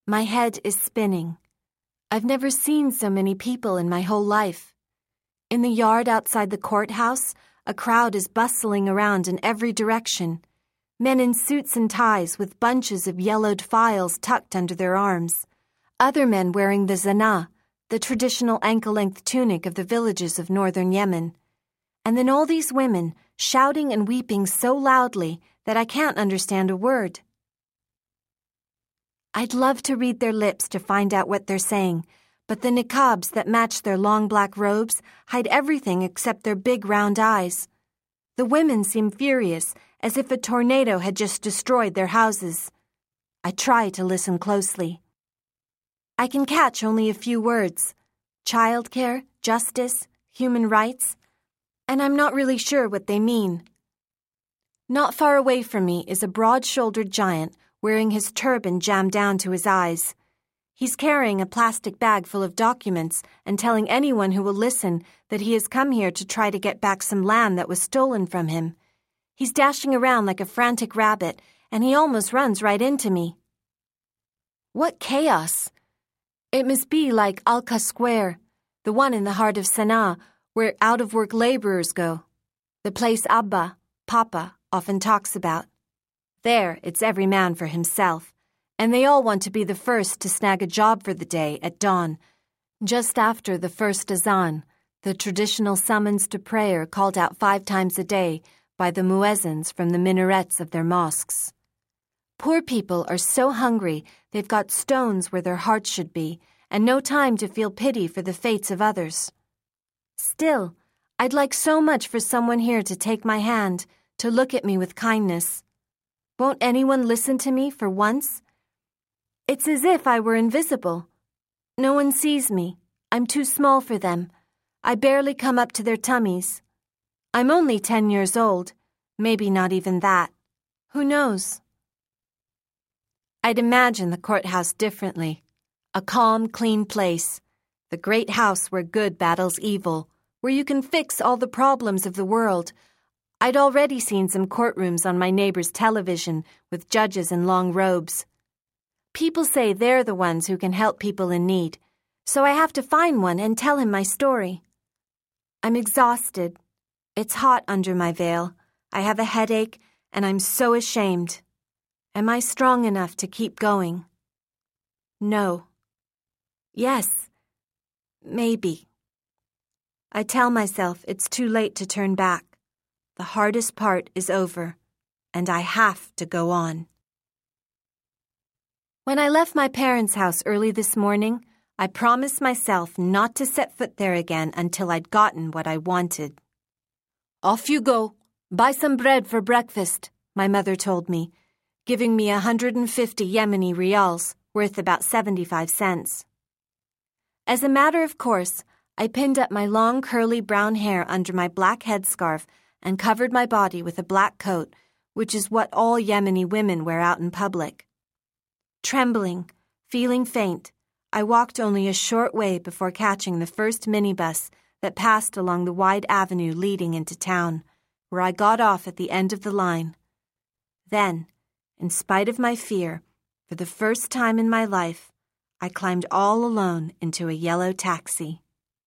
My head is spinning. I've never seen so many people in my whole life. In the yard outside the courthouse, a crowd is bustling around in every direction. Men in suits and ties with bunches of yellowed files tucked under their arms. Other men wearing the zana, the traditional ankle-length tunic of the villages of northern Yemen. And then all these women shouting and weeping so loudly that I can't understand a word. I'd love to read their lips to find out what they're saying, but the niqabs that match their long black robes hide everything except their big round eyes. The women seem furious, as if a tornado had just destroyed their houses. I try to listen closely. I can catch only a few words: childcare, justice, human rights, and I'm not really sure what they mean. Not far away from me is a broad-shouldered giant wearing his turban jammed down to his eyes. He's carrying a plastic bag full of documents and telling anyone who will listen that he has come here to try to get back some land that was stolen from him. He's dashing around like a frantic rabbit, and he almost runs right into me. What chaos! It must be like Alqa Square, the one in the heart of Sana'a, where out-of-work laborers go. The place Abba, Papa, often talks about. There, it's every man for himself, and they all want to be the first to snag a job for the day at dawn, just after the first azan, the traditional summons to prayer called out 5 times a day by the muezzins from the minarets of their mosques. Poor people are so hungry they've got stones where their hearts should be, and no time to feel pity for the fates of others. Still, I'd like so much for someone here to take my hand, to look at me with kindness. Won't anyone listen to me for once? It's as if I were invisible. No one sees me. I'm too small for them. I barely come up to their tummies. I'm only 10 years old. Maybe not even that. Who knows? I'd imagine the courthouse differently. A calm, clean place. The great house where good battles evil, where you can fix all the problems of the world. I'd already seen some courtrooms on my neighbor's television with judges in long robes. People say they're the ones who can help people in need, so I have to find one and tell him my story. I'm exhausted. It's hot under my veil. I have a headache, and I'm so ashamed. Am I strong enough to keep going? No. Yes. Maybe. I tell myself it's too late to turn back. The hardest part is over, and I have to go on. When I left my parents' house early this morning, I promised myself not to set foot there again until I'd gotten what I wanted. Off you go. Buy some bread for breakfast, my mother told me, giving me 150 Yemeni rials, worth about 75 cents. As a matter of course, I pinned up my long curly brown hair under my black headscarf and covered my body with a black coat, which is what all Yemeni women wear out in public. Trembling, feeling faint, I walked only a short way before catching the first minibus that passed along the wide avenue leading into town, where I got off at the end of the line. Then, in spite of my fear, for the first time in my life, I climbed all alone into a yellow taxi.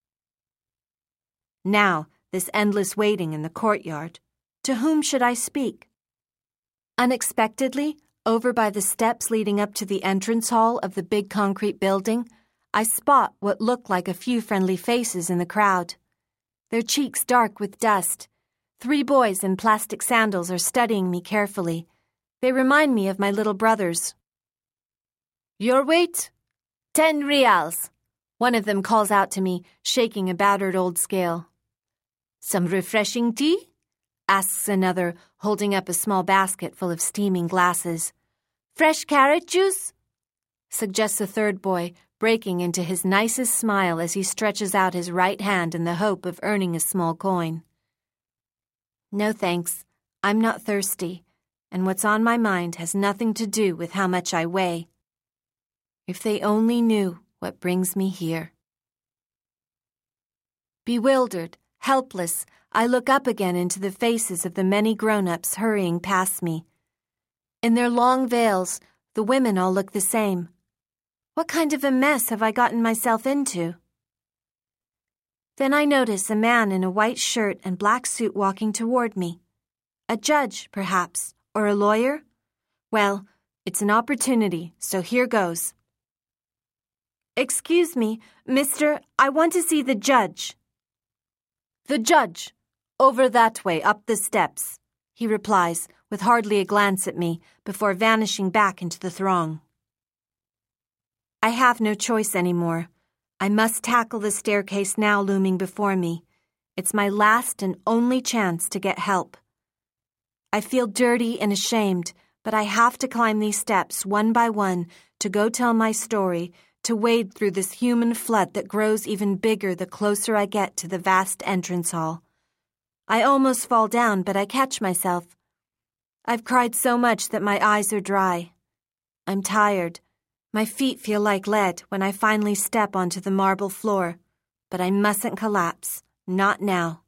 Now, this endless waiting in the courtyard. To whom should I speak? Unexpectedly, over by the steps leading up to the entrance hall of the big concrete building, I spot what look like a few friendly faces in the crowd. Their cheeks dark with dust. 3 boys in plastic sandals are studying me carefully. They remind me of my little brothers. Your weight? 10 rials. One of them calls out to me, shaking a battered old scale. Some refreshing tea? Asks another, holding up a small basket full of steaming glasses. Fresh carrot juice? Suggests a third boy, breaking into his nicest smile as he stretches out his right hand in the hope of earning a small coin. No thanks. I'm not thirsty, and what's on my mind has nothing to do with how much I weigh. If they only knew what brings me here. Bewildered, helpless, I look up again into the faces of the many grown-ups hurrying past me. In their long veils, the women all look the same. What kind of a mess have I gotten myself into? Then I notice a man in a white shirt and black suit walking toward me. A judge, perhaps, or a lawyer? Well, it's an opportunity, so here goes. Excuse me, mister, I want to see the judge. The judge. Over that way, up the steps, he replies, with hardly a glance at me, before vanishing back into the throng. I have no choice anymore. I must tackle the staircase now looming before me. It's my last and only chance to get help. I feel dirty and ashamed, but I have to climb these steps one by one to go tell my story, to wade through this human flood that grows even bigger the closer I get to the vast entrance hall. I almost fall down, but I catch myself. I've cried so much that my eyes are dry. I'm tired. My feet feel like lead when I finally step onto the marble floor, but I mustn't collapse, not now.